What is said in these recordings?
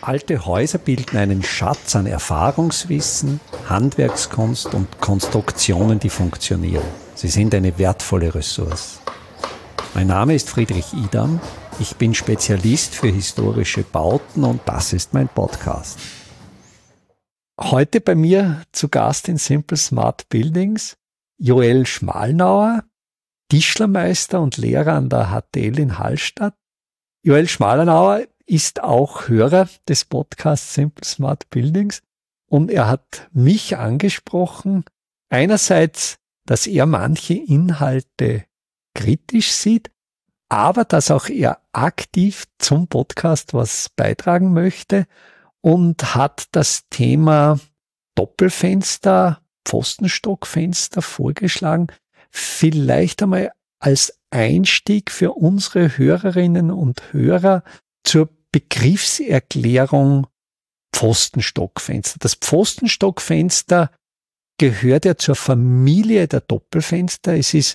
Alte Häuser bilden einen Schatz an Erfahrungswissen, Handwerkskunst und Konstruktionen, die funktionieren. Sie sind eine wertvolle Ressource. Mein Name ist Friedrich Idam. Ich bin Spezialist für historische Bauten und das ist mein Podcast. Heute bei mir zu Gast in Simple Smart Buildings Joel Schmalnauer, Tischlermeister und Lehrer an der HTL in Hallstatt. Joel Schmalnauer ist auch Hörer des Podcasts Simple Smart Buildings und er hat mich angesprochen, einerseits, dass er manche Inhalte kritisch sieht, aber dass auch er aktiv zum Podcast was beitragen möchte und hat das Thema Doppelfenster, Pfostenstockfenster vorgeschlagen, vielleicht einmal als Einstieg für unsere Hörerinnen und Hörer zur Begriffserklärung Pfostenstockfenster. Das Pfostenstockfenster gehört ja zur Familie der Doppelfenster. Es ist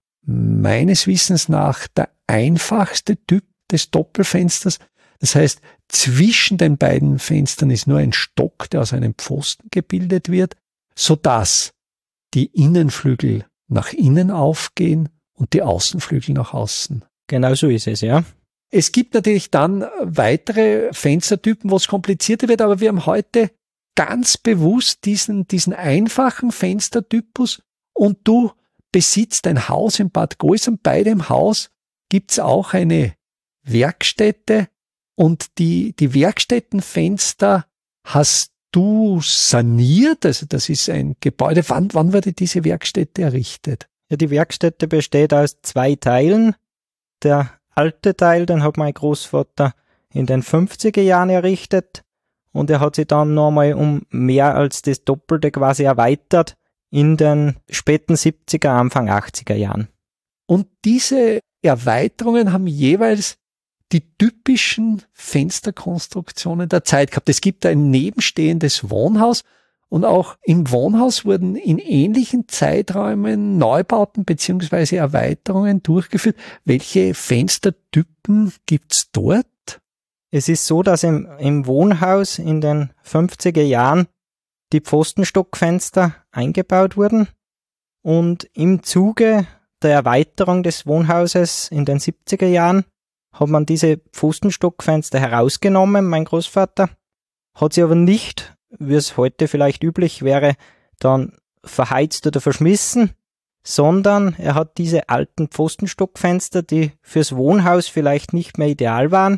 meines Wissens nach der einfachste Typ des Doppelfensters. Das heißt, zwischen den beiden Fenstern ist nur ein Stock, der aus einem Pfosten gebildet wird, sodass die Innenflügel nach innen aufgehen und die Außenflügel nach außen. Genau so ist es, ja. Es gibt natürlich dann weitere Fenstertypen, wo es komplizierter wird, aber wir haben heute ganz bewusst diesen einfachen Fenstertypus und du besitzt ein Haus in Bad Gäusern. Bei dem Haus gibt's auch eine Werkstätte und die Werkstättenfenster hast du saniert, also das ist ein Gebäude. Wann wurde diese Werkstätte errichtet? Ja, die Werkstätte besteht aus 2 Teilen. Der alte Teil, den hat mein Großvater in den 50er Jahren errichtet und er hat sich dann nochmal um mehr als das Doppelte quasi erweitert in den späten 70er, Anfang 80er Jahren. Und diese Erweiterungen haben jeweils die typischen Fensterkonstruktionen der Zeit gehabt. Es gibt ein nebenstehendes Wohnhaus und auch im Wohnhaus wurden in ähnlichen Zeiträumen Neubauten bzw. Erweiterungen durchgeführt. Welche Fenstertypen gibt's dort? Es ist so, dass im Wohnhaus in den 50er Jahren die Pfostenstockfenster eingebaut wurden und im Zuge der Erweiterung des Wohnhauses in den 70er Jahren hat man diese Pfostenstockfenster herausgenommen, mein Großvater, hat sie aber nicht, wie es heute vielleicht üblich wäre, dann verheizt oder verschmissen, sondern er hat diese alten Pfostenstockfenster, die fürs Wohnhaus vielleicht nicht mehr ideal waren,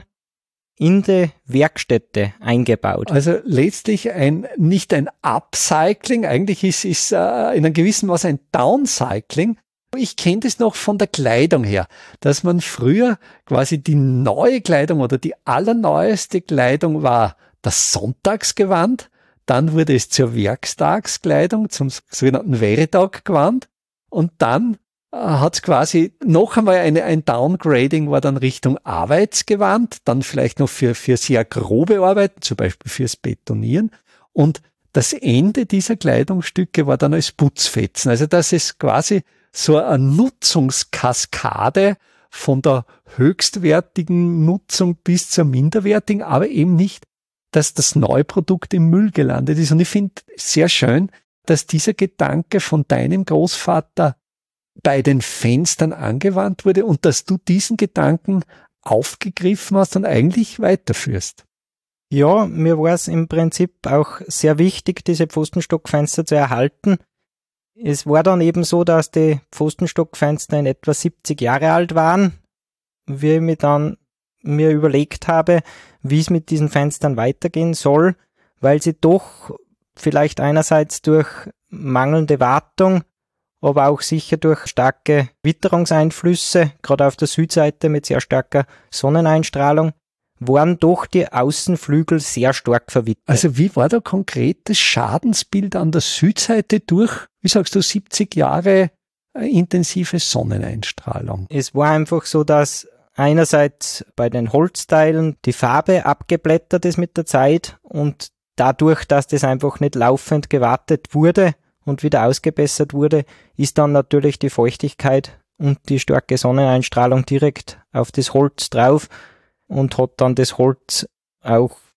in die Werkstätte eingebaut. Also letztlich nicht ein Upcycling, eigentlich ist in einem gewissen Maß ein Downcycling. Ich kenne das noch von der Kleidung her, dass man früher quasi die neue Kleidung oder die allerneueste Kleidung war das Sonntagsgewand, dann wurde es zur Werkstagskleidung, zum sogenannten Veritag-Gewand und dann hat es quasi noch einmal ein Downgrading, war dann Richtung Arbeitsgewand, dann vielleicht noch für sehr grobe Arbeiten, zum Beispiel fürs Betonieren und das Ende dieser Kleidungsstücke war dann als Putzfetzen. Also das ist quasi so eine Nutzungskaskade von der höchstwertigen Nutzung bis zur minderwertigen, aber eben nicht, dass das Neuprodukt im Müll gelandet ist. Und ich finde sehr schön, dass dieser Gedanke von deinem Großvater bei den Fenstern angewandt wurde und dass du diesen Gedanken aufgegriffen hast und eigentlich weiterführst. Ja, mir war es im Prinzip auch sehr wichtig, diese Pfostenstockfenster zu erhalten. Es war dann eben so, dass die Pfostenstockfenster in etwa 70 Jahre alt waren, wie ich mir überlegt habe, wie es mit diesen Fenstern weitergehen soll, weil sie doch vielleicht einerseits durch mangelnde Wartung, aber auch sicher durch starke Witterungseinflüsse, gerade auf der Südseite mit sehr starker Sonneneinstrahlung, waren doch die Außenflügel sehr stark verwittert. Also wie war da konkret das Schadensbild an der Südseite durch, wie sagst du, 70 Jahre intensive Sonneneinstrahlung? Es war einfach so, dass einerseits bei den Holzteilen die Farbe abgeblättert ist mit der Zeit und dadurch, dass das einfach nicht laufend gewartet wurde und wieder ausgebessert wurde, ist dann natürlich die Feuchtigkeit und die starke Sonneneinstrahlung direkt auf das Holz drauf und hat dann das Holz auch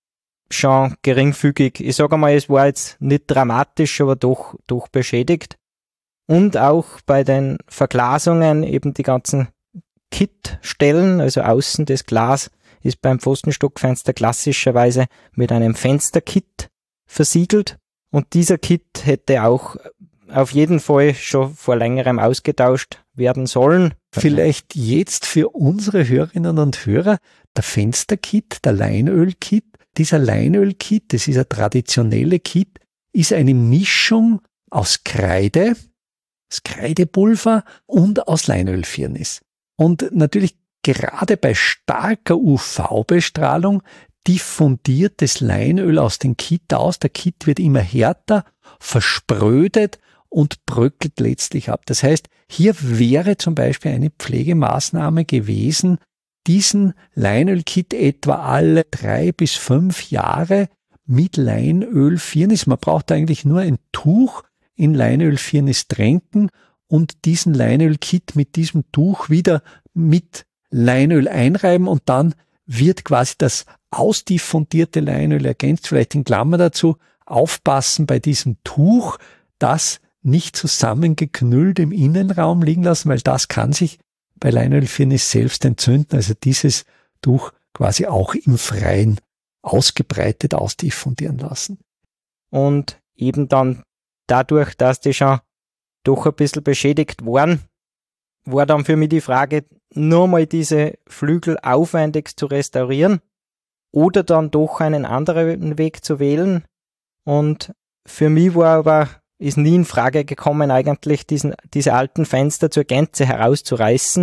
schon geringfügig. Ich sage mal, es war jetzt nicht dramatisch, aber doch beschädigt. Und auch bei den Verglasungen eben die ganzen Kittstellen, also außen das Glas ist beim Pfostenstockfenster klassischerweise mit einem Fensterkit versiegelt. Und dieser Kit hätte auch auf jeden Fall schon vor längerem ausgetauscht werden sollen. Vielleicht jetzt für unsere Hörerinnen und Hörer der Fensterkit, der Leinölkit. Dieser Leinölkit, das ist ein traditionelle Kit, ist eine Mischung aus Kreide, aus Kreidepulver und aus Leinölfirnis. Und natürlich gerade bei starker UV-Bestrahlung diffundiert das Leinöl aus dem Kit aus. Der Kit wird immer härter, versprödet und bröckelt letztlich ab. Das heißt, hier wäre zum Beispiel eine Pflegemaßnahme gewesen, diesen Leinölkit etwa alle 3 bis 5 Jahre mit Leinölfirnis. Man braucht eigentlich nur ein Tuch in Leinölfirnis tränken und diesen Leinölkit mit diesem Tuch wieder mit Leinöl einreiben und dann wird quasi das ausdiffundierte Leinöl ergänzt. Vielleicht in Klammer dazu, aufpassen bei diesem Tuch, das nicht zusammengeknüllt im Innenraum liegen lassen, weil das kann sich bei Leinölfirnis selbst entzünden. Also dieses Tuch quasi auch im Freien ausgebreitet ausdiffundieren lassen. Und eben dann dadurch, dass die schon doch ein bisschen beschädigt waren, war dann für mich die Frage, nur mal diese Flügel aufwendig zu restaurieren oder dann doch einen anderen Weg zu wählen. Und für mich ist nie in Frage gekommen, eigentlich diese alten Fenster zur Gänze herauszureißen.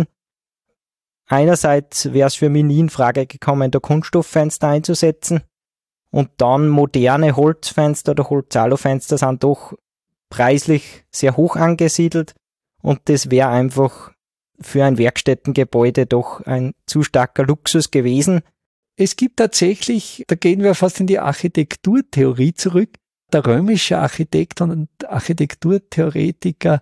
Einerseits wäre es für mich nie in Frage gekommen, da Kunststofffenster einzusetzen und dann moderne Holzfenster oder Holzalufenster sind doch preislich sehr hoch angesiedelt und das wäre einfach für ein Werkstättengebäude doch ein zu starker Luxus gewesen. Es gibt tatsächlich, da gehen wir fast in die Architekturtheorie zurück, der römische Architekt und Architekturtheoretiker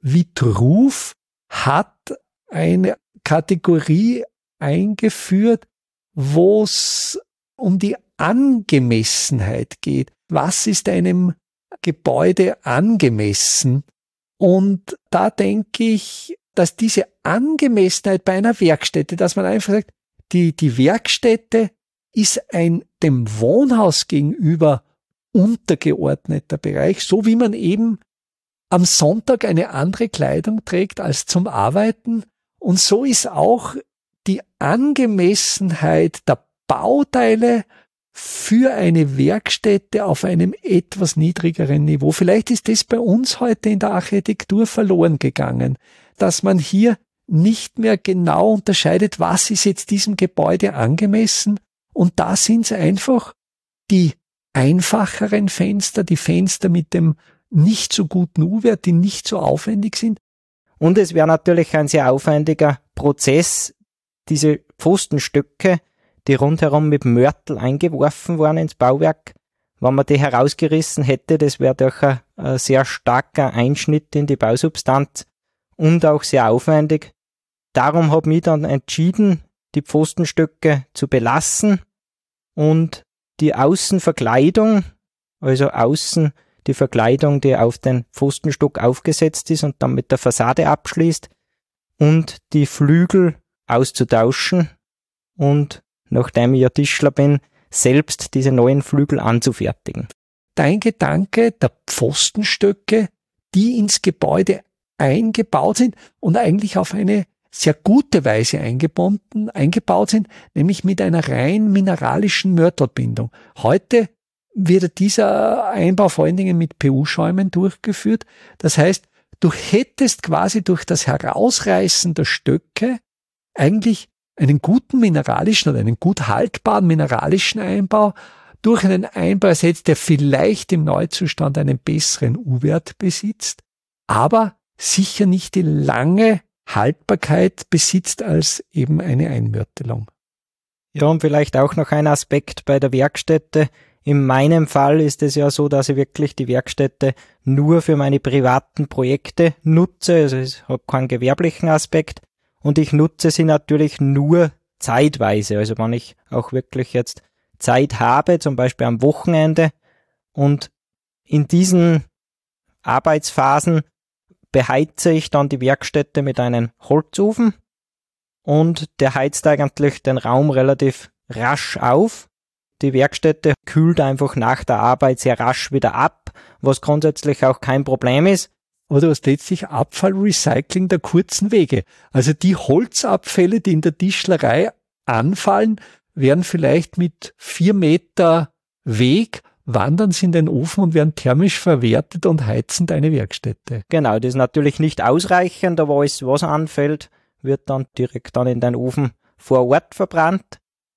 Vitruv hat eine Kategorie eingeführt, wo es um die Angemessenheit geht. Was ist einem Gebäude angemessen? Und da denke ich, dass diese Angemessenheit bei einer Werkstätte, dass man einfach sagt, die Werkstätte ist ein dem Wohnhaus gegenüber untergeordneter Bereich, so wie man eben am Sonntag eine andere Kleidung trägt als zum Arbeiten. Und so ist auch die Angemessenheit der Bauteile für eine Werkstätte auf einem etwas niedrigeren Niveau. Vielleicht ist das bei uns heute in der Architektur verloren gegangen, dass man hier nicht mehr genau unterscheidet, was ist jetzt diesem Gebäude angemessen. Und da sind es einfach die einfacheren Fenster, die Fenster mit dem nicht so guten U-Wert, die nicht so aufwendig sind. Und es wäre natürlich ein sehr aufwendiger Prozess, diese Pfostenstöcke, die rundherum mit Mörtel eingeworfen waren ins Bauwerk, wenn man die herausgerissen hätte, das wäre doch ein sehr starker Einschnitt in die Bausubstanz und auch sehr aufwendig. Darum habe ich dann entschieden, die Pfostenstöcke zu belassen und die Außenverkleidung, also außen die Verkleidung, die auf den Pfostenstock aufgesetzt ist und dann mit der Fassade abschließt und die Flügel auszutauschen und, nachdem ich ja Tischler bin, selbst diese neuen Flügel anzufertigen. Dein Gedanke der Pfostenstöcke, die ins Gebäude eingebaut sind und eigentlich auf eine sehr gute Weise eingebaut sind, nämlich mit einer rein mineralischen Mörtelbindung. Heute wird dieser Einbau vor allen Dingen mit PU-Schäumen durchgeführt. Das heißt, du hättest quasi durch das Herausreißen der Stöcke eigentlich einen guten mineralischen oder einen gut haltbaren mineralischen Einbau durch einen Einbau ersetzt, der vielleicht im Neuzustand einen besseren U-Wert besitzt, aber sicher nicht die lange Haltbarkeit besitzt als eben eine Einmörtelung. Ja, und vielleicht auch noch ein Aspekt bei der Werkstätte. In meinem Fall ist es ja so, dass ich wirklich die Werkstätte nur für meine privaten Projekte nutze. Also ich habe keinen gewerblichen Aspekt und ich nutze sie natürlich nur zeitweise. Also wenn ich auch wirklich jetzt Zeit habe, zum Beispiel am Wochenende. Und in diesen Arbeitsphasen beheize ich dann die Werkstätte mit einem Holzofen und der heizt eigentlich den Raum relativ rasch auf. Die Werkstätte kühlt einfach nach der Arbeit sehr rasch wieder ab, was grundsätzlich auch kein Problem ist. Aber du hast letztlich Abfallrecycling der kurzen Wege. Also die Holzabfälle, die in der Tischlerei anfallen, werden vielleicht mit 4 Meter Weg, wandern sie in den Ofen und werden thermisch verwertet und heizen deine Werkstätte. Genau, das ist natürlich nicht ausreichend, aber alles, was anfällt, wird dann direkt in den Ofen vor Ort verbrannt.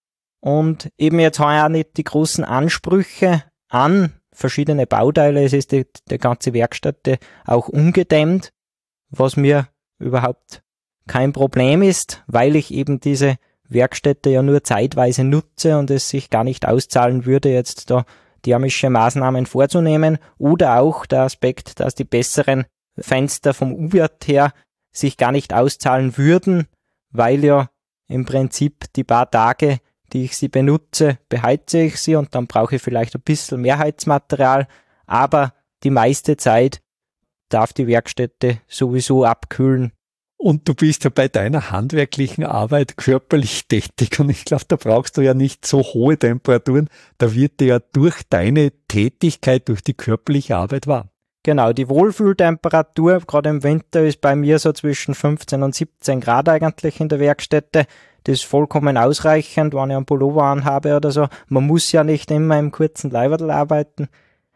Und eben jetzt haben wir auch nicht die großen Ansprüche an verschiedene Bauteile. Es ist die ganze Werkstätte auch ungedämmt, was mir überhaupt kein Problem ist, weil ich eben diese Werkstätte ja nur zeitweise nutze und es sich gar nicht auszahlen würde, jetzt da thermische Maßnahmen vorzunehmen. Oder auch der Aspekt, dass die besseren Fenster vom U-Wert her sich gar nicht auszahlen würden, weil ja im Prinzip die paar Tage, die ich sie benutze, beheize ich sie und dann brauche ich vielleicht ein bisschen mehr Heizmaterial, aber die meiste Zeit darf die Werkstätte sowieso abkühlen. Und du bist ja bei deiner handwerklichen Arbeit körperlich tätig und ich glaube, da brauchst du ja nicht so hohe Temperaturen, da wird dir ja durch deine Tätigkeit, durch die körperliche Arbeit warm. Genau, die Wohlfühltemperatur, gerade im Winter, ist bei mir so zwischen 15 und 17 Grad eigentlich in der Werkstätte. Das ist vollkommen ausreichend, wenn ich einen Pullover anhabe oder so. Man muss ja nicht immer im kurzen Leiberl arbeiten.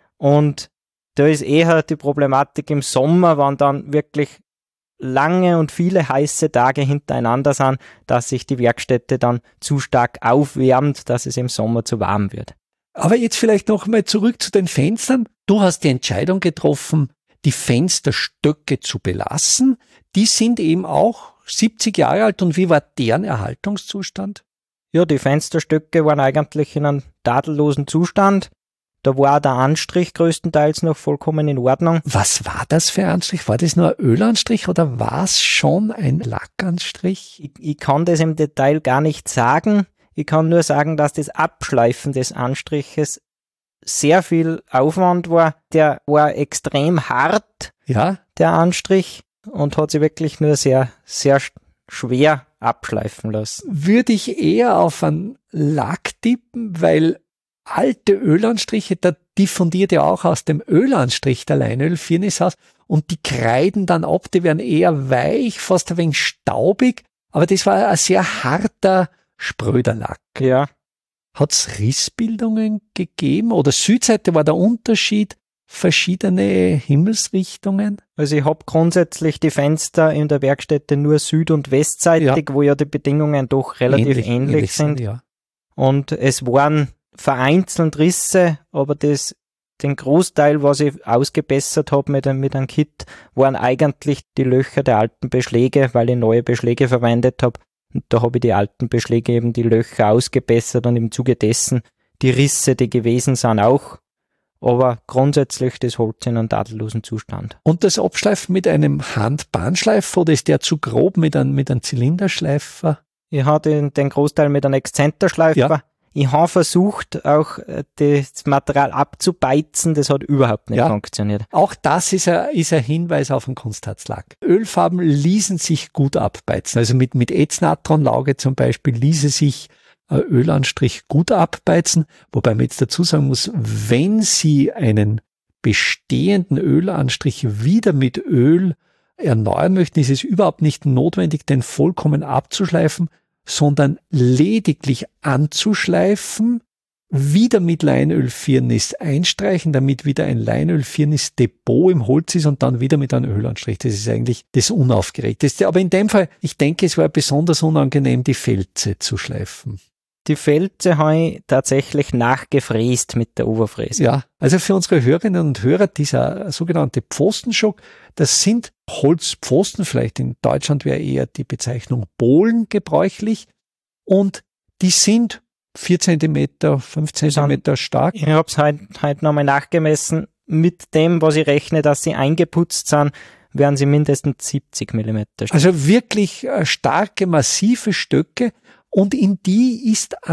Und da ist eher die Problematik im Sommer, wenn dann wirklich lange und viele heiße Tage hintereinander sind, dass sich die Werkstätte dann zu stark aufwärmt, dass es im Sommer zu warm wird. Aber jetzt vielleicht noch mal zurück zu den Fenstern. Du hast die Entscheidung getroffen, die Fensterstöcke zu belassen. Die sind eben auch 70 Jahre alt. Und wie war deren Erhaltungszustand? Ja, die Fensterstöcke waren eigentlich in einem tadellosen Zustand. Da war der Anstrich größtenteils noch vollkommen in Ordnung. Was war das für ein Anstrich? War das nur ein Ölanstrich oder war es schon ein Lackanstrich? Ich kann das im Detail gar nicht sagen. Ich kann nur sagen, dass das Abschleifen des Anstriches sehr viel Aufwand war. Der war extrem hart, ja, der Anstrich, und hat sich wirklich nur sehr, sehr schwer abschleifen lassen. Würde ich eher auf einen Lack tippen, weil alte Ölanstriche, da diffundiert ja auch aus dem Ölanstrich der Leinölfirnis aus und die kreiden dann ab, die werden eher weich, fast ein wenig staubig, aber das war ein sehr harter Spröderlack. Ja. Hat's Rissbildungen gegeben oder Südseite war der Unterschied? Verschiedene Himmelsrichtungen? Also ich habe grundsätzlich die Fenster in der Werkstätte nur süd- und westseitig, wo ja die Bedingungen doch relativ ähnlich sind. Ja. Und es waren vereinzelt Risse, aber den Großteil, was ich ausgebessert habe mit einem Kit, waren eigentlich die Löcher der alten Beschläge, weil ich neue Beschläge verwendet habe. Und da habe ich die alten Beschläge eben die Löcher ausgebessert und im Zuge dessen die Risse, die gewesen sind, auch. Aber grundsätzlich das Holz in einem tadellosen Zustand. Und das Abschleifen mit einem Handbahnschleifer oder ist der zu grob mit einem Zylinderschleifer? Ich hatte den Großteil mit einem Exzenterschleifer. Ja. Ich habe versucht, auch das Material abzubeizen, das hat überhaupt nicht funktioniert. Auch das ist ein Hinweis auf einen Kunstharzlack. Ölfarben ließen sich gut abbeizen. Also mit Ätznatronlauge zum Beispiel ließe sich Ölanstrich gut abbeizen, wobei man jetzt dazu sagen muss, wenn Sie einen bestehenden Ölanstrich wieder mit Öl erneuern möchten, ist es überhaupt nicht notwendig, den vollkommen abzuschleifen, sondern lediglich anzuschleifen, wieder mit Leinölfirnis einstreichen, damit wieder ein Leinölfirnis-Depot im Holz ist und dann wieder mit einem Ölanstrich. Das ist eigentlich das Unaufgeregteste. Aber in dem Fall, ich denke, es war besonders unangenehm, die Felze zu schleifen. Die Felze habe ich tatsächlich nachgefräst mit der Oberfräse. Ja, also für unsere Hörerinnen und Hörer, dieser sogenannte Pfostenschock, das sind Holzpfosten, vielleicht in Deutschland wäre eher die Bezeichnung Bohlen gebräuchlich und die sind 4 Zentimeter, 5 Zentimeter stark. Ich habe es heute nochmal nachgemessen. Mit dem, was ich rechne, dass sie eingeputzt sind, werden sie mindestens 70 Millimeter stark. Also wirklich starke, massive Stöcke. Und in die ist an der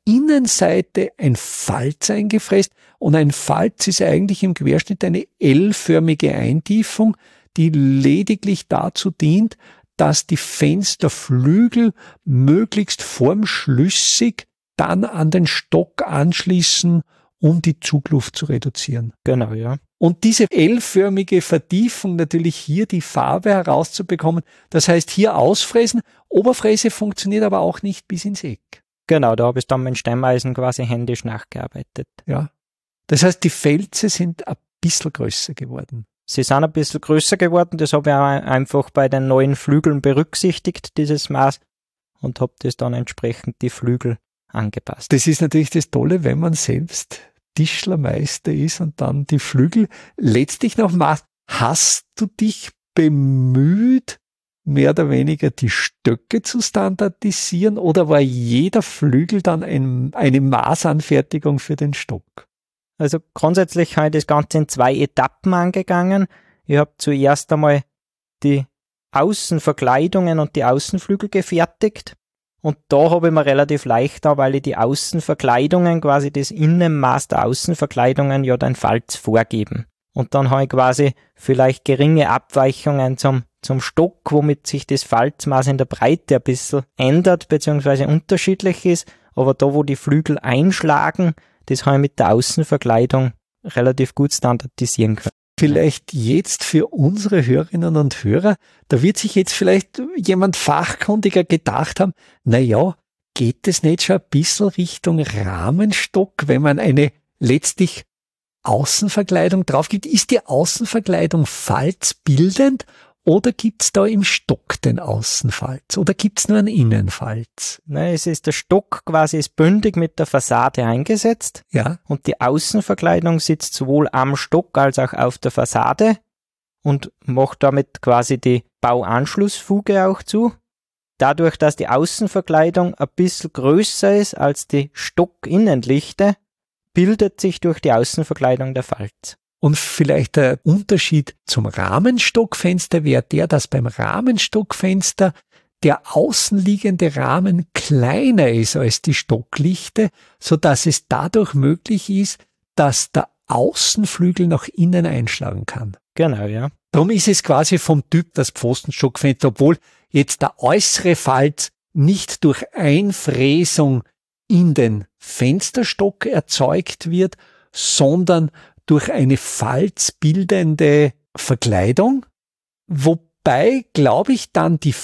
Innenseite ein Falz eingefräst und ein Falz ist eigentlich im Querschnitt eine L-förmige Eintiefung, die lediglich dazu dient, dass die Fensterflügel möglichst formschlüssig dann an den Stock anschließen, um die Zugluft zu reduzieren. Genau, ja. Und diese L-förmige Vertiefung, natürlich hier die Farbe herauszubekommen, das heißt hier ausfräsen. Oberfräse funktioniert aber auch nicht bis ins Eck. Genau, da habe ich dann mit Stemmeisen quasi händisch nachgearbeitet. Ja. Das heißt, die Felze sind ein bisschen größer geworden. Sie sind ein bisschen größer geworden, das habe ich auch einfach bei den neuen Flügeln berücksichtigt, dieses Maß, und habe das dann entsprechend die Flügel angepasst. Das ist natürlich das Tolle, wenn man selbst Tischlermeister ist und dann die Flügel letztlich noch macht. Hast du dich bemüht, mehr oder weniger die Stöcke zu standardisieren, oder war jeder Flügel dann eine Maßanfertigung für den Stock? Also grundsätzlich habe ich das Ganze in 2 Etappen angegangen. Ich habe zuerst einmal die Außenverkleidungen und die Außenflügel gefertigt. Und da habe ich mir relativ leicht da, weil ich die Außenverkleidungen, quasi das Innenmaß der Außenverkleidungen ja den Falz vorgeben. Und dann habe ich quasi vielleicht geringe Abweichungen zum Stock, womit sich das Falzmaß in der Breite ein bisschen ändert, beziehungsweise unterschiedlich ist. Aber da, wo die Flügel einschlagen, das habe ich mit der Außenverkleidung relativ gut standardisieren können. Vielleicht jetzt für unsere Hörerinnen und Hörer, da wird sich jetzt vielleicht jemand fachkundiger gedacht haben, geht es nicht schon ein bisschen Richtung Rahmenstock, wenn man eine letztlich Außenverkleidung drauf gibt? Ist die Außenverkleidung falzbildend oder gibt's da im Stock den Außenfalz oder gibt's nur einen Innenfalz? Nein, es ist der Stock quasi ist bündig mit der Fassade eingesetzt. Ja. Und die Außenverkleidung sitzt sowohl am Stock als auch auf der Fassade und macht damit quasi die Bauanschlussfuge auch zu. Dadurch, dass die Außenverkleidung ein bisschen größer ist als die Stockinnenlichte, bildet sich durch die Außenverkleidung der Falz. Und vielleicht der Unterschied zum Rahmenstockfenster wäre der, dass beim Rahmenstockfenster der außenliegende Rahmen kleiner ist als die Stocklichte, so dass es dadurch möglich ist, dass der Außenflügel nach innen einschlagen kann. Genau, ja. Darum ist es quasi vom Typ das Pfostenstockfenster, obwohl jetzt der äußere Falz nicht durch Einfräsung in den Fensterstock erzeugt wird, sondern durch eine falzbildende Verkleidung, wobei, glaube ich, dann die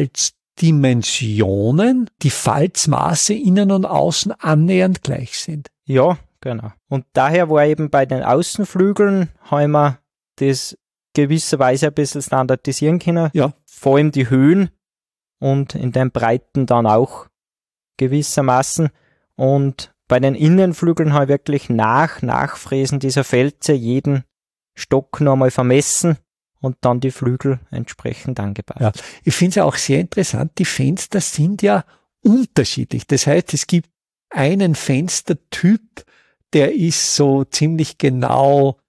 Falzdimensionen, die Falzmaße innen und außen annähernd gleich sind. Ja, genau. Und daher war eben bei den Außenflügeln, haben wir das gewisserweise ein bisschen standardisieren können. Ja. Vor allem die Höhen und in den Breiten dann auch gewissermaßen. Und bei den Innenflügeln habe ich wirklich Nachfräsen dieser Felze jeden Stock nochmal vermessen und dann die Flügel entsprechend angepasst. Ja, ich finde es ja auch sehr interessant, die Fenster sind ja unterschiedlich. Das heißt, es gibt einen Fenstertyp, der ist so ziemlich genau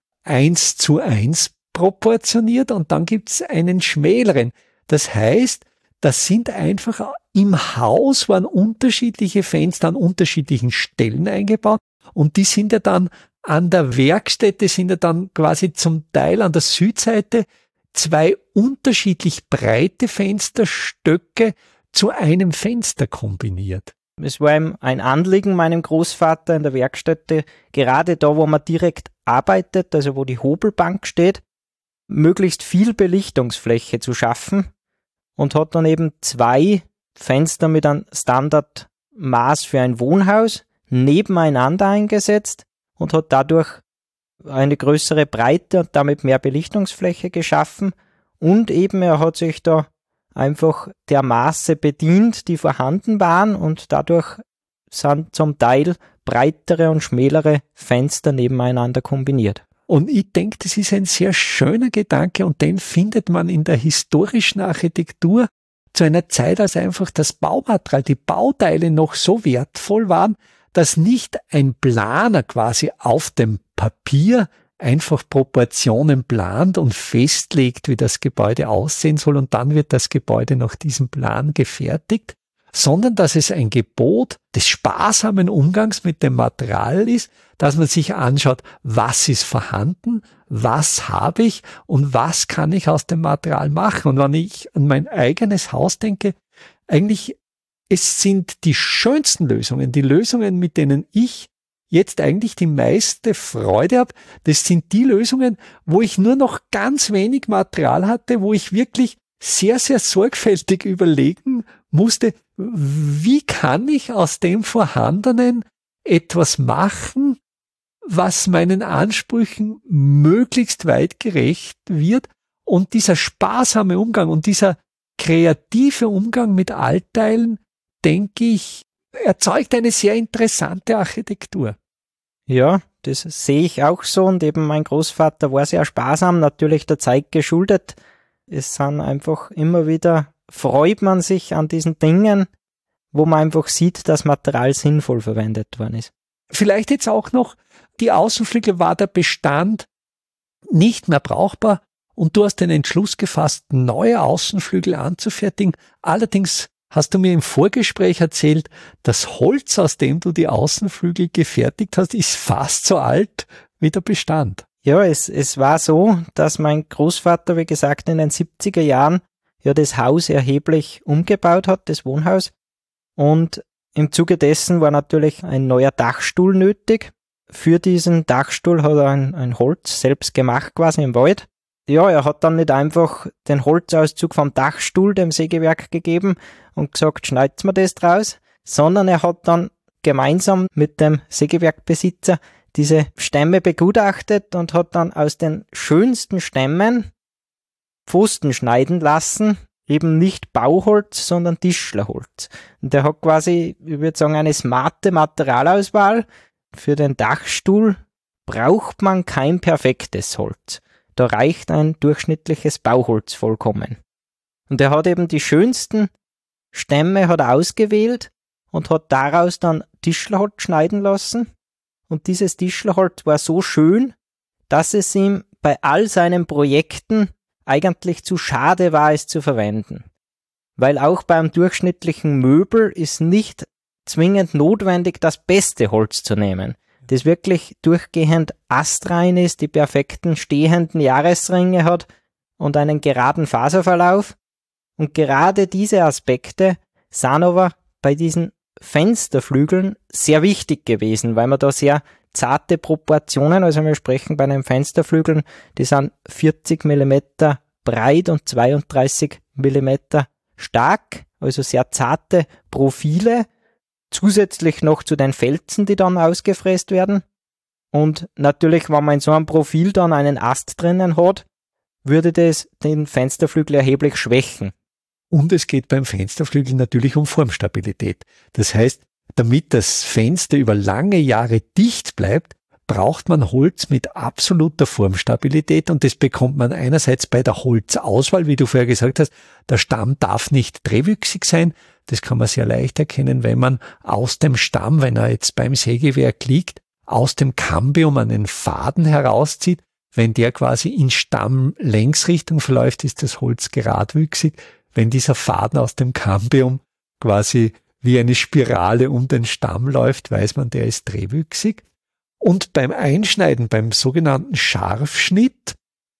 1:1 proportioniert und dann gibt es einen schmäleren. Das heißt, das sind einfach im Haus waren unterschiedliche Fenster an unterschiedlichen Stellen eingebaut und die sind ja dann an der Werkstätte, sind ja dann quasi zum Teil an der Südseite 2 unterschiedlich breite Fensterstöcke zu einem Fenster kombiniert. Es war ihm ein Anliegen meinem Großvater in der Werkstätte, gerade da, wo man direkt arbeitet, also wo die Hobelbank steht, möglichst viel Belichtungsfläche zu schaffen. Und hat dann eben 2 Fenster mit einem Standardmaß für ein Wohnhaus nebeneinander eingesetzt und hat dadurch eine größere Breite und damit mehr Belichtungsfläche geschaffen. Und eben er hat sich da einfach der Maße bedient, die vorhanden waren, und dadurch sind zum Teil breitere und schmälere Fenster nebeneinander kombiniert. Und ich denke, das ist ein sehr schöner Gedanke und den findet man in der historischen Architektur zu einer Zeit, als einfach das Baumaterial, die Bauteile noch so wertvoll waren, dass nicht ein Planer quasi auf dem Papier einfach Proportionen plant und festlegt, wie das Gebäude aussehen soll und dann wird das Gebäude nach diesem Plan gefertigt, sondern dass es ein Gebot des sparsamen Umgangs mit dem Material ist, dass man sich anschaut, was ist vorhanden, was habe ich und was kann ich aus dem Material machen. Und wenn ich an mein eigenes Haus denke, eigentlich, es sind die schönsten Lösungen, die Lösungen, mit denen ich jetzt eigentlich die meiste Freude habe, das sind die Lösungen, wo ich nur noch ganz wenig Material hatte, wo ich wirklich sehr, sehr sorgfältig überlegen musste, wie kann ich aus dem Vorhandenen etwas machen, was meinen Ansprüchen möglichst weit gerecht wird. Und dieser sparsame Umgang und dieser kreative Umgang mit Altteilen, denke ich, erzeugt eine sehr interessante Architektur. Ja, das sehe ich auch so, und eben mein Großvater war sehr sparsam, natürlich der Zeit geschuldet. Es sind einfach immer wieder, freut man sich an diesen Dingen, wo man einfach sieht, dass Material sinnvoll verwendet worden ist. Vielleicht jetzt auch noch, die Außenflügel war der Bestand nicht mehr brauchbar und du hast den Entschluss gefasst, neue Außenflügel anzufertigen. Allerdings hast du mir im Vorgespräch erzählt, das Holz, aus dem du die Außenflügel gefertigt hast, ist fast so alt wie der Bestand. Ja, es war so, dass mein Großvater, wie gesagt, in den 70er Jahren ja das Haus erheblich umgebaut hat, das Wohnhaus. Und im Zuge dessen war natürlich ein neuer Dachstuhl nötig. Für diesen Dachstuhl hat er ein Holz selbst gemacht, quasi im Wald. Ja, er hat dann nicht einfach den Holzauszug vom Dachstuhl dem Sägewerk gegeben und gesagt, schneidet mir das draus, sondern er hat dann gemeinsam mit dem Sägewerkbesitzer diese Stämme begutachtet und hat dann aus den schönsten Stämmen Pfosten schneiden lassen, eben nicht Bauholz, sondern Tischlerholz. Und der hat quasi, ich würde sagen, eine smarte Materialauswahl. Für den Dachstuhl braucht man kein perfektes Holz. Da reicht ein durchschnittliches Bauholz vollkommen. Und er hat eben die schönsten Stämme hat er ausgewählt und hat daraus dann Tischlerholz schneiden lassen. Und dieses Tischlerholz war so schön, dass es ihm bei all seinen Projekten eigentlich zu schade war, es zu verwenden. Weil auch beim durchschnittlichen Möbel ist nicht zwingend notwendig, das beste Holz zu nehmen, das wirklich durchgehend astrein ist, die perfekten stehenden Jahresringe hat und einen geraden Faserverlauf. Und gerade diese Aspekte sind aber bei diesen Fensterflügeln sehr wichtig gewesen, weil man da sehr zarte Proportionen, also wir sprechen bei den Fensterflügeln, die sind 40 mm breit und 32 mm stark, also sehr zarte Profile, zusätzlich noch zu den Felsen, die dann ausgefräst werden. Und natürlich, wenn man in so einem Profil dann einen Ast drinnen hat, würde das den Fensterflügel erheblich schwächen. Und es geht beim Fensterflügel natürlich um Formstabilität. Das heißt, damit das Fenster über lange Jahre dicht bleibt, braucht man Holz mit absoluter Formstabilität, und das bekommt man einerseits bei der Holzauswahl, wie du vorher gesagt hast, der Stamm darf nicht drehwüchsig sein. Das kann man sehr leicht erkennen, wenn man aus dem Stamm, wenn er jetzt beim Sägewerk liegt, aus dem Cambium einen Faden herauszieht. Wenn der quasi in Stammlängsrichtung verläuft, ist das Holz geradwüchsig. Wenn dieser Faden aus dem Cambium quasi wie eine Spirale um den Stamm läuft, weiß man, der ist drehwüchsig. Und beim Einschneiden, beim sogenannten Scharfschnitt,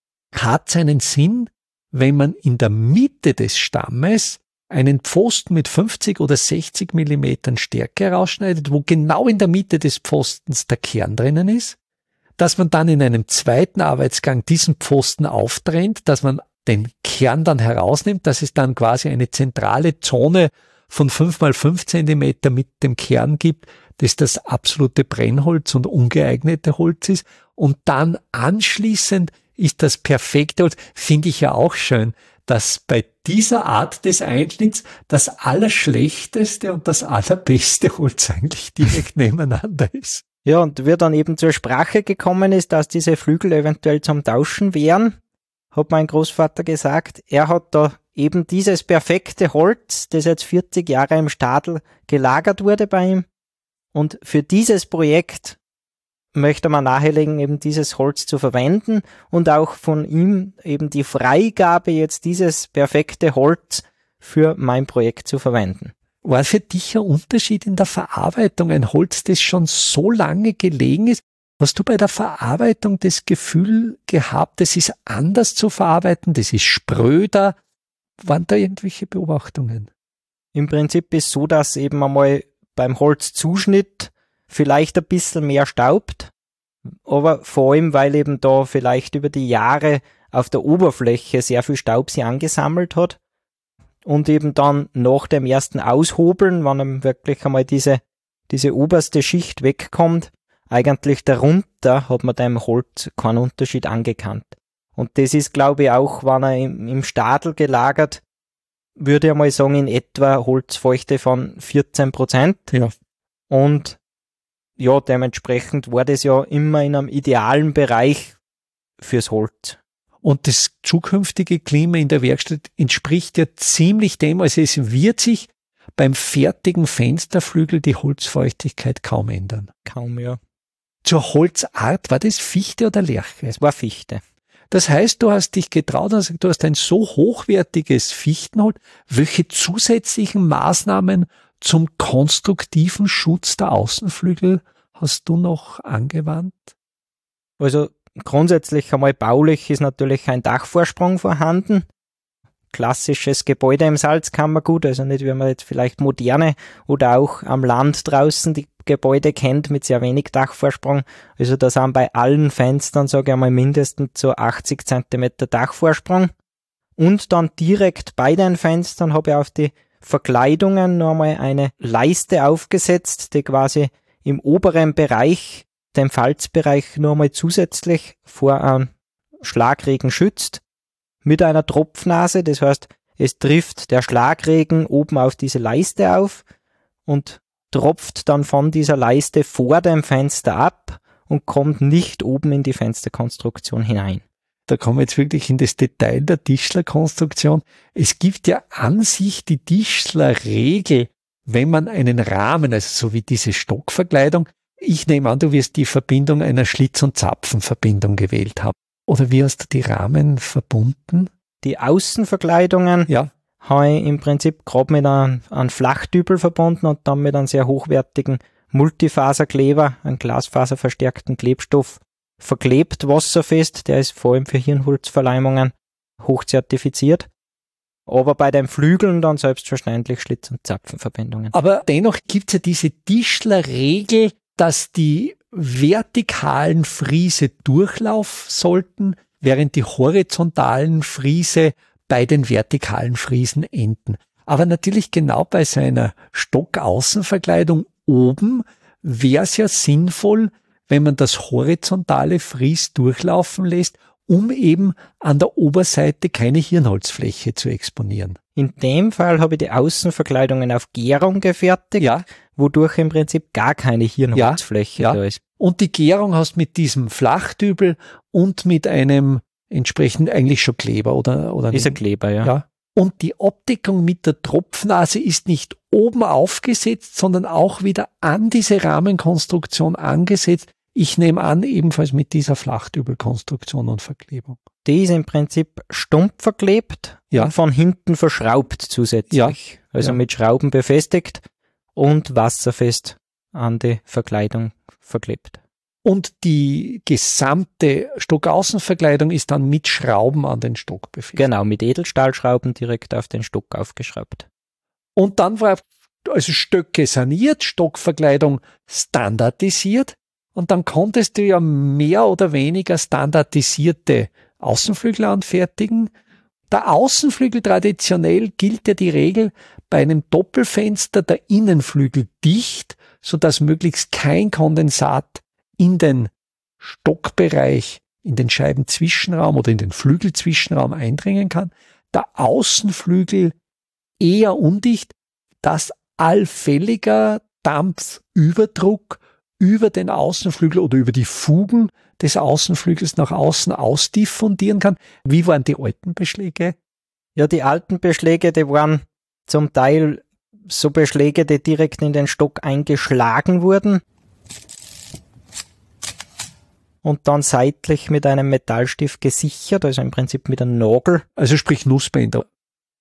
hat es einen Sinn, wenn man in der Mitte des Stammes einen Pfosten mit 50 oder 60 Millimetern Stärke herausschneidet, wo genau in der Mitte des Pfostens der Kern drinnen ist, dass man dann in einem zweiten Arbeitsgang diesen Pfosten auftrennt, dass man den Kern dann herausnimmt, dass es dann quasi eine zentrale Zone von 5 mal 5 Zentimeter mit dem Kern gibt, das absolute Brennholz und ungeeignete Holz ist. Und dann anschließend ist das perfekte Holz, finde ich ja auch schön, dass bei dieser Art des Einschnitts das Allerschlechteste und das Allerbeste Holz eigentlich direkt nebeneinander ist. Ja, und wie dann eben zur Sprache gekommen ist, dass diese Flügel eventuell zum Tauschen wären, hat mein Großvater gesagt, er hat da eben dieses perfekte Holz, das jetzt 40 Jahre im Stadel gelagert wurde bei ihm. Und für dieses Projekt möchte man nahelegen, eben dieses Holz zu verwenden und auch von ihm eben die Freigabe, jetzt dieses perfekte Holz für mein Projekt zu verwenden. war für dich ein Unterschied in der Verarbeitung? Ein Holz, das schon so lange gelegen ist. Hast du bei der Verarbeitung das Gefühl gehabt, das ist anders zu verarbeiten, das ist spröder? Waren da irgendwelche Beobachtungen? Im Prinzip ist so, dass eben einmal beim Holzzuschnitt vielleicht ein bisschen mehr staubt, aber vor allem, weil eben da vielleicht über die Jahre auf der Oberfläche sehr viel Staub sich angesammelt hat und eben dann nach dem ersten Aushobeln, wenn einem wirklich einmal diese oberste Schicht wegkommt, eigentlich darunter hat man da im Holz keinen Unterschied angekannt. Und das ist, glaube ich, auch, wenn er im Stadel gelagert, würde ich mal sagen, in etwa Holzfeuchte von 14%. Ja. Und ja, dementsprechend war das ja immer in einem idealen Bereich fürs Holz. Und das zukünftige Klima in der Werkstatt entspricht ja ziemlich dem, also es wird sich beim fertigen Fensterflügel die Holzfeuchtigkeit kaum ändern. Kaum, ja. Zur Holzart, war das Fichte oder Lärche? Es war Fichte. Das heißt, du hast dich getraut und gesagt, du hast ein so hochwertiges Fichtenholz. Welche zusätzlichen Maßnahmen zum konstruktiven Schutz der Außenflügel hast du noch angewandt? Also grundsätzlich einmal baulich ist natürlich ein Dachvorsprung vorhanden. Klassisches Gebäude im Salzkammergut, also nicht, wie man jetzt vielleicht moderne oder auch am Land draußen die Gebäude kennt mit sehr wenig Dachvorsprung. Also da sind bei allen Fenstern, sage ich einmal, mindestens so 80 cm Dachvorsprung. Und dann direkt bei den Fenstern habe ich auf die Verkleidungen nochmal eine Leiste aufgesetzt, die quasi im oberen Bereich, dem Falzbereich, nochmal zusätzlich vor einem Schlagregen schützt. Mit einer Tropfnase, das heißt, es trifft der Schlagregen oben auf diese Leiste auf und tropft dann von dieser Leiste vor dem Fenster ab und kommt nicht oben in die Fensterkonstruktion hinein. Da kommen wir jetzt wirklich in das Detail der Tischlerkonstruktion. Es gibt ja an sich die Tischlerregel, wenn man einen Rahmen, also so wie diese Stockverkleidung, ich nehme an, du wirst die Verbindung einer Schlitz- und Zapfenverbindung gewählt haben. Oder wie hast du die Rahmen verbunden? Die Außenverkleidungen habe ich im Prinzip gerade mit einem Flachdübel verbunden und dann mit einem sehr hochwertigen Multifaserkleber, einem glasfaserverstärkten Klebstoff, verklebt, wasserfest. Der ist vor allem für Hirnholzverleimungen hochzertifiziert. Aber bei den Flügeln dann selbstverständlich Schlitz- und Zapfenverbindungen. Aber dennoch gibt es ja diese Tischlerregel, dass die vertikalen Friese Durchlauf sollten, während die horizontalen Friese bei den vertikalen Friesen enden. Aber natürlich genau bei seiner Stockaußenverkleidung oben wäre es ja sinnvoll, wenn man das horizontale Fries durchlaufen lässt, um eben an der Oberseite keine Hirnholzfläche zu exponieren. In dem Fall habe ich die Außenverkleidungen auf Gärung gefertigt, wodurch im Prinzip gar keine Hirnholzfläche da ist. Und die Gärung hast mit diesem Flachdübel und mit einem entsprechend eigentlich schon Kleber oder ist ein Kleber, ja. Und die Abdeckung mit der Tropfnase ist nicht oben aufgesetzt, sondern auch wieder an diese Rahmenkonstruktion angesetzt. Ich nehme an, ebenfalls mit dieser Flachdübelkonstruktion und Verklebung. Die ist im Prinzip stumpf verklebt und von hinten verschraubt zusätzlich. Also mit Schrauben befestigt und wasserfest an die Verkleidung verklebt. Und die gesamte Stockaußenverkleidung ist dann mit Schrauben an den Stock befestigt. Genau, mit Edelstahlschrauben direkt auf den Stock aufgeschraubt. Und dann war also Stöcke saniert, Stockverkleidung standardisiert. Und dann konntest du ja mehr oder weniger standardisierte Außenflügel anfertigen. Der Außenflügel traditionell gilt ja die Regel, bei einem Doppelfenster der Innenflügel dicht, sodass möglichst kein Kondensat in den Stockbereich, in den Scheibenzwischenraum oder in den Flügelzwischenraum eindringen kann. Der Außenflügel eher undicht, dass allfälliger Dampfüberdruck über den Außenflügel oder über die Fugen des Außenflügels nach außen ausdiffundieren kann. Wie waren die alten Beschläge? Ja, die alten Beschläge, die waren zum Teil so Beschläge, die direkt in den Stock eingeschlagen wurden und dann seitlich mit einem Metallstift gesichert, also im Prinzip mit einem Nagel. Also sprich Nussbänder.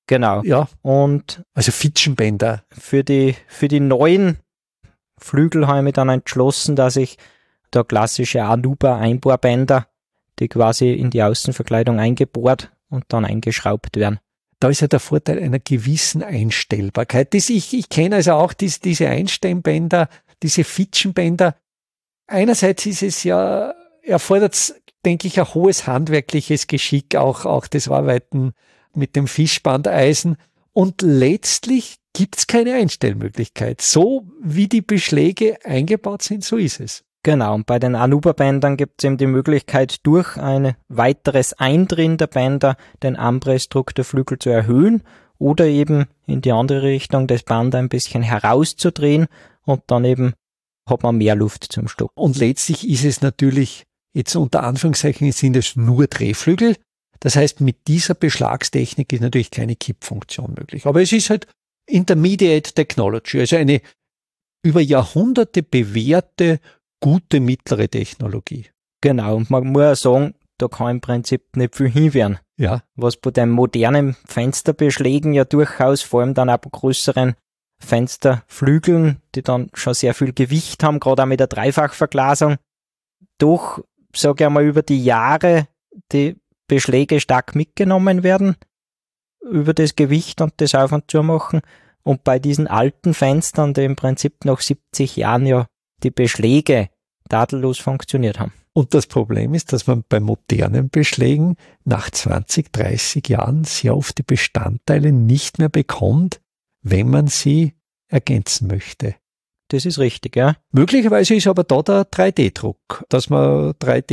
Genau. Ja, Und also Fitschenbänder. für die neuen Flügel habe ich mich dann entschlossen, dass ich da klassische Anuba-Einbohrbänder, die quasi in die Außenverkleidung eingebohrt und dann eingeschraubt werden. Da ist ja der Vorteil einer gewissen Einstellbarkeit. Ich kenne also auch diese Einsteinbänder, diese Fitschenbänder. Einerseits ist es ja, erfordert, denke ich, ein hohes handwerkliches Geschick, auch das Arbeiten mit dem Fischbandeisen. Und letztlich gibt's keine Einstellmöglichkeit. So wie die Beschläge eingebaut sind, so ist es. Genau, und bei den Anuba-Bändern gibt es eben die Möglichkeit, durch ein weiteres Eindrehen der Bänder den Ambressdruck der Flügel zu erhöhen oder eben in die andere Richtung das Band ein bisschen herauszudrehen und dann eben hat man mehr Luft zum Stock. Und letztlich ist es natürlich, jetzt unter Anführungszeichen sind es nur Drehflügel. Das heißt, mit dieser Beschlagstechnik ist natürlich keine Kippfunktion möglich. Aber es ist halt Intermediate Technology, also eine über Jahrhunderte bewährte, gute mittlere Technologie. Genau, und man muss auch sagen, da kann im Prinzip nicht viel hinwehren. Ja. Was bei den modernen Fensterbeschlägen ja durchaus, vor allem dann auch bei größeren Fensterflügeln, die dann schon sehr viel Gewicht haben, gerade auch mit der Dreifachverglasung, doch, sage ich einmal, über die Jahre die Beschläge stark mitgenommen werden, über das Gewicht und das Auf- und Zumachen. Und bei diesen alten Fenstern, die im Prinzip nach 70 Jahren ja die Beschläge tadellos funktioniert haben. Und das Problem ist, dass man bei modernen Beschlägen nach 20, 30 Jahren sehr oft die Bestandteile nicht mehr bekommt, wenn man sie ergänzen möchte. Das ist richtig, ja. Möglicherweise ist aber da der 3D-Druck, dass man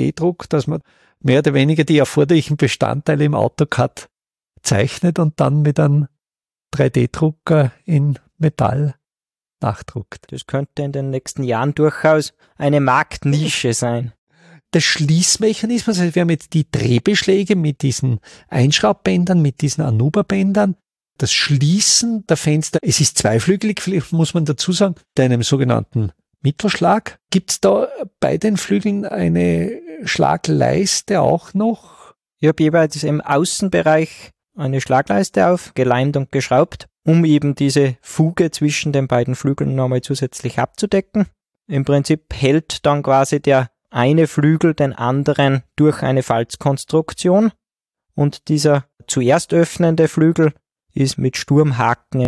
mehr oder weniger die erforderlichen Bestandteile im AutoCAD zeichnet und dann mit einem 3D-Drucker in Metall nachdruckt. Das könnte in den nächsten Jahren durchaus eine Marktnische sein. Der Schließmechanismus, also wir haben jetzt die Drehbeschläge mit diesen Einschraubbändern, mit diesen Anuba-Bändern, das Schließen der Fenster, es ist zweiflügelig, vielleicht muss man dazu sagen, bei einem sogenannten Mittelschlag. Gibt es da bei den Flügeln eine Schlagleiste auch noch? Ich habe jeweils im Außenbereich eine Schlagleiste aufgeleimt und geschraubt, um eben diese Fuge zwischen den beiden Flügeln nochmal zusätzlich abzudecken. Im Prinzip hält dann quasi der eine Flügel den anderen durch eine Falzkonstruktion und dieser zuerst öffnende Flügel ist mit Sturmhaken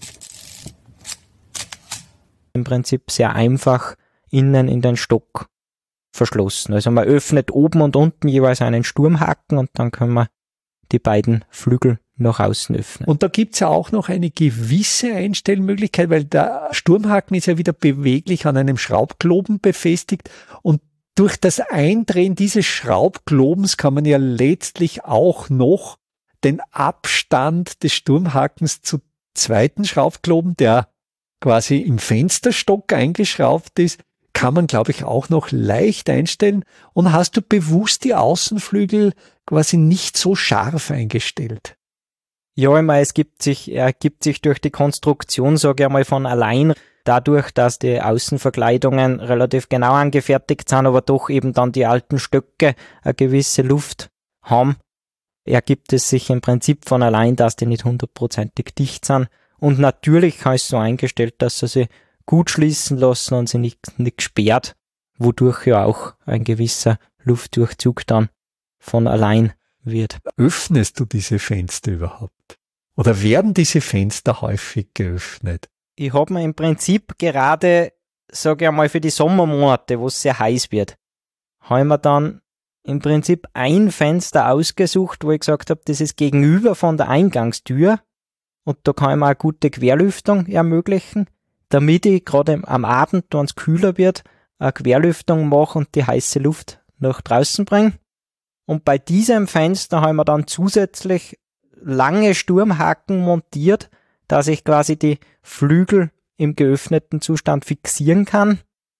im Prinzip sehr einfach innen in den Stock verschlossen. Also man öffnet oben und unten jeweils einen Sturmhaken und dann können wir die beiden Flügel nach außen öffnen. Und da gibt's ja auch noch eine gewisse Einstellmöglichkeit, weil der Sturmhaken ist ja wieder beweglich an einem Schraubgloben befestigt und durch das Eindrehen dieses Schraubglobens kann man ja letztlich auch noch den Abstand des Sturmhakens zu zweiten Schraubgloben, der quasi im Fensterstock eingeschraubt ist, kann man, glaube ich, auch noch leicht einstellen. Und hast du bewusst die Außenflügel quasi nicht so scharf eingestellt? Ja, ich meine, ergibt sich durch die Konstruktion, sage ich einmal, von allein, dadurch, dass die Außenverkleidungen relativ genau angefertigt sind, aber doch eben dann die alten Stöcke eine gewisse Luft haben, ergibt es sich im Prinzip von allein, dass die nicht 100%ig dicht sind. Und natürlich habe ich es so eingestellt, dass sie sich gut schließen lassen und sie nicht sperrt, wodurch ja auch ein gewisser Luftdurchzug dann von allein wird. Öffnest du diese Fenster überhaupt? Oder werden diese Fenster häufig geöffnet? Ich habe mir im Prinzip gerade, sage ich einmal, für die Sommermonate, wo es sehr heiß wird, habe ich mir dann im Prinzip ein Fenster ausgesucht, wo ich gesagt habe, das ist gegenüber von der Eingangstür und da kann ich mir eine gute Querlüftung ermöglichen, damit ich gerade am Abend, wenn es kühler wird, eine Querlüftung mache und die heiße Luft nach draußen bringe. Und bei diesem Fenster haben wir dann zusätzlich lange Sturmhaken montiert, dass ich quasi die Flügel im geöffneten Zustand fixieren kann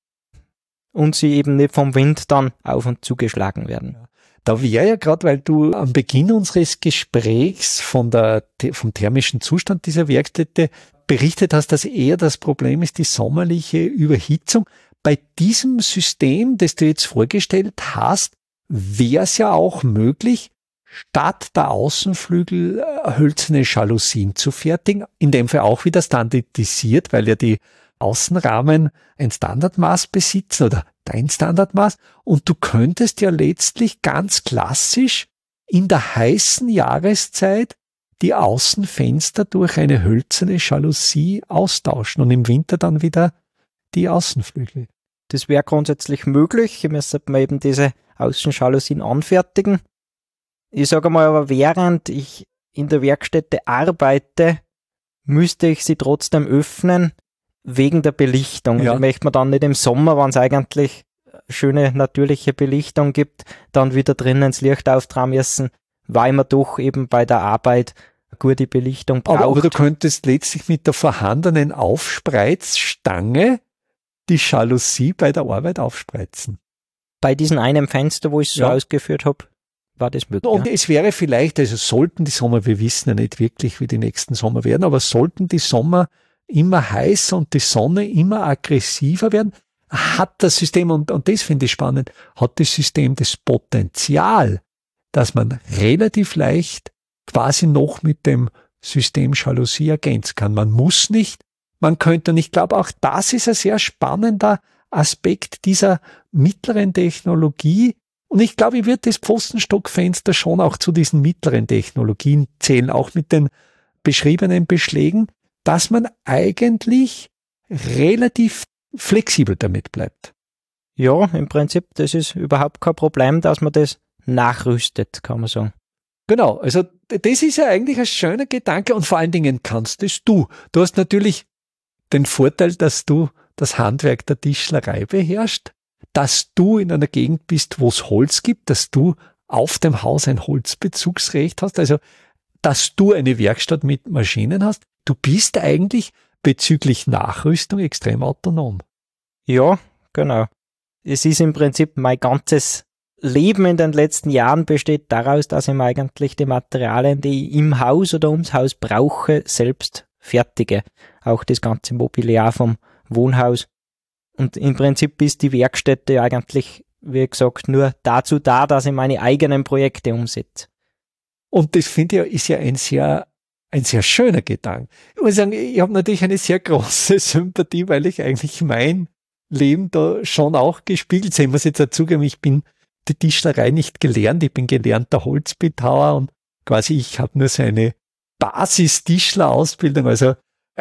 und sie eben nicht vom Wind dann auf und zugeschlagen werden. Da wäre ja gerade, weil du am Beginn unseres Gesprächs vom thermischen Zustand dieser Werkstätte berichtet hast, dass eher das Problem ist die sommerliche Überhitzung. Bei diesem System, das du jetzt vorgestellt hast, wäre es ja auch möglich, statt der Außenflügel hölzerne Jalousien zu fertigen, in dem Fall auch wieder standardisiert, weil ja die Außenrahmen ein Standardmaß besitzen oder dein Standardmaß, und du könntest ja letztlich ganz klassisch in der heißen Jahreszeit die Außenfenster durch eine hölzerne Jalousie austauschen und im Winter dann wieder die Außenflügel. Das wäre grundsätzlich möglich. Hier müsste man eben diese Außenjalousien anfertigen. Ich sage mal aber, während ich in der Werkstätte arbeite, müsste ich sie trotzdem öffnen, wegen der Belichtung. Ja. Und ich möchte mir dann nicht im Sommer, wenn es eigentlich schöne natürliche Belichtung gibt, dann wieder drinnen das Licht auftragen müssen, weil man doch eben bei der Arbeit gute Belichtung braucht. Aber du könntest letztlich mit der vorhandenen Aufspreizstange die Jalousie bei der Arbeit aufspreizen. Bei diesem einen Fenster, wo ich es so Ja. ausgeführt habe, war das möglich. Und Ja? es wäre vielleicht, also sollten die Sommer, wir wissen ja nicht wirklich, wie die nächsten Sommer werden, aber sollten die Sommer immer heißer und die Sonne immer aggressiver werden, hat das System, und das finde ich spannend, hat das System das Potenzial, dass man relativ leicht quasi noch mit dem System Jalousie ergänzen kann. Man muss nicht, man könnte, und ich glaube auch das ist ein sehr spannender Aspekt dieser mittleren Technologie. Und ich glaube, ich würde das Pfostenstockfenster schon auch zu diesen mittleren Technologien zählen, auch mit den beschriebenen Beschlägen, dass man eigentlich relativ flexibel damit bleibt. Ja, im Prinzip, das ist überhaupt kein Problem, dass man das nachrüstet, kann man sagen. Genau, also das ist ja eigentlich ein schöner Gedanke und vor allen Dingen kannst es du. Du hast natürlich den Vorteil, dass du das Handwerk der Tischlerei beherrschst, dass du in einer Gegend bist, wo es Holz gibt, dass du auf dem Haus ein Holzbezugsrecht hast, also dass du eine Werkstatt mit Maschinen hast. Du bist eigentlich bezüglich Nachrüstung extrem autonom. Ja, genau. Es ist im Prinzip mein ganzes Leben in den letzten Jahren besteht daraus, dass ich mir eigentlich die Materialien, die ich im Haus oder ums Haus brauche, selbst fertige. Auch das ganze Mobiliar vom Wohnhaus. Und im Prinzip ist die Werkstätte eigentlich, wie gesagt, nur dazu da, dass ich meine eigenen Projekte umsetze. Und das finde ich ist ja ein sehr schöner Gedanke. Ich muss sagen, ich habe natürlich eine sehr große Sympathie, weil ich eigentlich mein Leben da schon auch gespiegelt sehe. Ich muss jetzt dazugeben, ich bin die Tischlerei nicht gelernt. Ich bin gelernter Holzbildhauer und quasi ich habe nur so eine Basistischler-Ausbildung. Also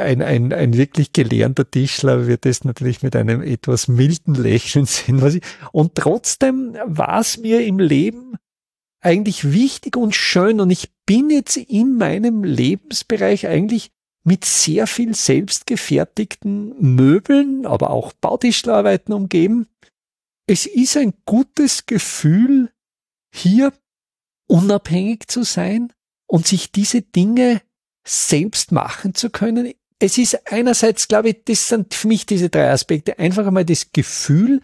ein wirklich gelernter Tischler wird das natürlich mit einem etwas milden Lächeln sehen. Und trotzdem war es mir im Leben eigentlich wichtig und schön, und ich bin jetzt in meinem Lebensbereich eigentlich mit sehr viel selbstgefertigten Möbeln, aber auch Bautischlerarbeiten umgeben. Es ist ein gutes Gefühl, hier unabhängig zu sein und sich diese Dinge selbst machen zu können. Es ist einerseits, glaube ich, das sind für mich diese drei Aspekte. Einfach einmal das Gefühl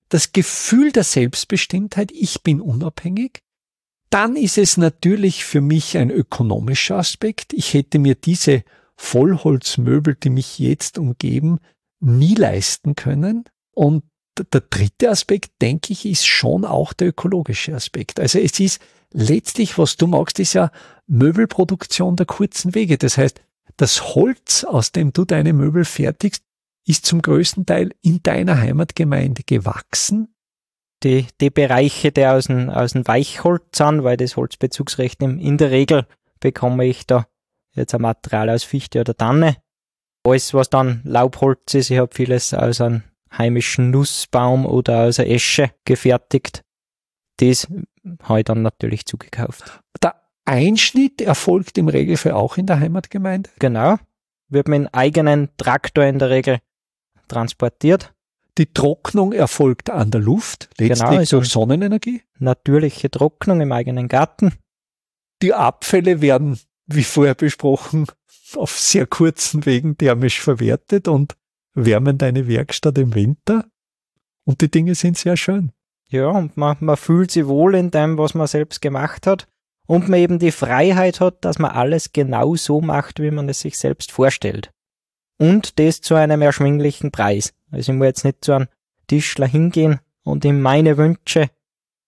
der Selbstbestimmtheit, ich bin unabhängig. Dann ist es natürlich für mich ein ökonomischer Aspekt. Ich hätte mir diese Vollholzmöbel, die mich jetzt umgeben, nie leisten können. Und der dritte Aspekt, denke ich, ist schon auch der ökologische Aspekt. Also es ist letztlich, was du magst, ist ja Möbelproduktion der kurzen Wege. Das heißt, das Holz, aus dem du deine Möbel fertigst, ist zum größten Teil in deiner Heimatgemeinde gewachsen. Die Bereiche, die aus dem Weichholz sind, weil das Holzbezugsrecht in der Regel bekomme ich da jetzt ein Material aus Fichte oder Tanne. Alles, was dann Laubholz ist, ich habe vieles aus einem heimischen Nussbaum oder aus einer Esche gefertigt. Das habe ich dann natürlich zugekauft. Der Einschnitt erfolgt im Regelfall auch in der Heimatgemeinde. Genau, wird mit einem eigenen Traktor in der Regel transportiert. Die Trocknung erfolgt an der Luft, letztlich Genau, also durch Sonnenenergie. Natürliche Trocknung im eigenen Garten. Die Abfälle werden, wie vorher besprochen, auf sehr kurzen Wegen thermisch verwertet und wärmen deine Werkstatt im Winter. Und die Dinge sind sehr schön. Ja, und man fühlt sich wohl in dem, was man selbst gemacht hat. Und man eben die Freiheit hat, dass man alles genau so macht, wie man es sich selbst vorstellt. Und das zu einem erschwinglichen Preis. Also ich muss jetzt nicht zu einem Tischler hingehen und ihm meine Wünsche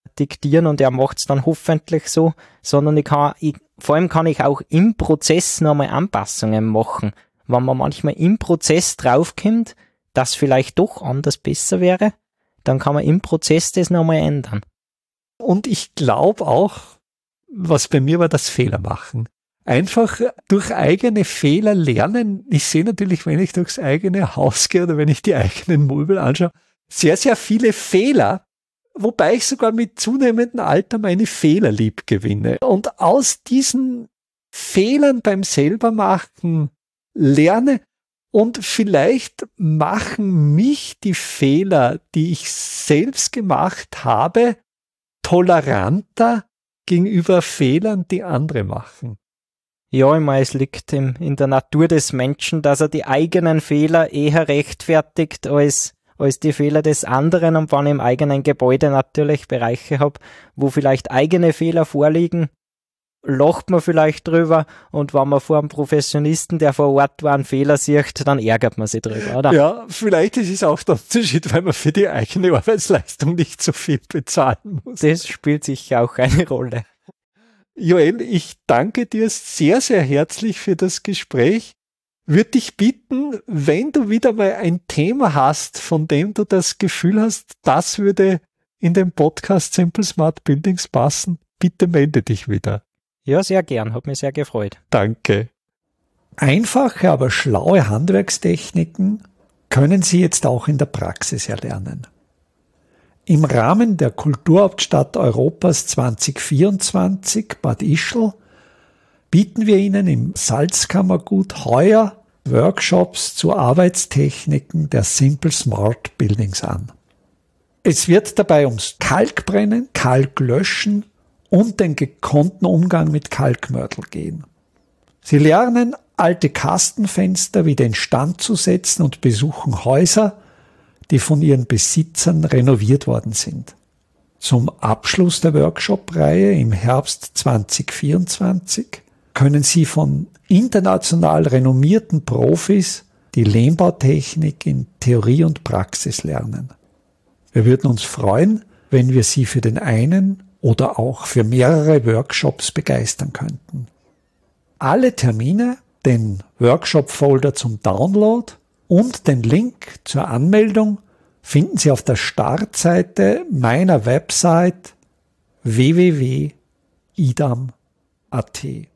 diktieren und er macht es dann hoffentlich so, sondern vor allem kann ich auch im Prozess nochmal Anpassungen machen. Wenn man manchmal im Prozess draufkommt, dass vielleicht doch anders besser wäre, dann kann man im Prozess das nochmal ändern. Und ich glaube auch, was bei mir war, das Fehler machen. Einfach durch eigene Fehler lernen. Ich sehe natürlich, wenn ich durchs eigene Haus gehe oder wenn ich die eigenen Möbel anschaue, sehr, sehr viele Fehler, wobei ich sogar mit zunehmendem Alter meine Fehler lieb gewinne. Und aus diesen Fehlern beim Selbermachen lerne und vielleicht machen mich die Fehler, die ich selbst gemacht habe, toleranter gegenüber Fehlern, die andere machen. Ja, ich meine, es liegt in der Natur des Menschen, dass er die eigenen Fehler eher rechtfertigt als die Fehler des anderen. Und wenn ich im eigenen Gebäude natürlich Bereiche habe, wo vielleicht eigene Fehler vorliegen, lacht man vielleicht drüber, und wenn man vor einem Professionisten, der vor Ort war, einen Fehler sieht, dann ärgert man sich drüber, oder? Ja, vielleicht ist es auch der Unterschied, weil man für die eigene Arbeitsleistung nicht so viel bezahlen muss. Das spielt sicher auch eine Rolle. Joel, ich danke dir sehr, sehr herzlich für das Gespräch. Würde dich bitten, wenn du wieder mal ein Thema hast, von dem du das Gefühl hast, das würde in den Podcast Simple Smart Buildings passen, bitte melde dich wieder. Ja, sehr gern. Hat mich sehr gefreut. Danke. Einfache, aber schlaue Handwerkstechniken können Sie jetzt auch in der Praxis erlernen. Im Rahmen der Kulturhauptstadt Europas 2024 Bad Ischl bieten wir Ihnen im Salzkammergut heuer Workshops zu Arbeitstechniken der Simple Smart Buildings an. Es wird dabei ums Kalkbrennen, Kalklöschen und den gekonnten Umgang mit Kalkmörtel gehen. Sie lernen, alte Kastenfenster wieder instand zu setzen und besuchen Häuser, die von ihren Besitzern renoviert worden sind. Zum Abschluss der Workshop-Reihe im Herbst 2024 können Sie von international renommierten Profis die Lehmbautechnik in Theorie und Praxis lernen. Wir würden uns freuen, wenn wir Sie für den einen oder auch für mehrere Workshops begeistern könnten. Alle Termine, den Workshop-Folder zum Download und den Link zur Anmeldung finden Sie auf der Startseite meiner Website www.idam.at.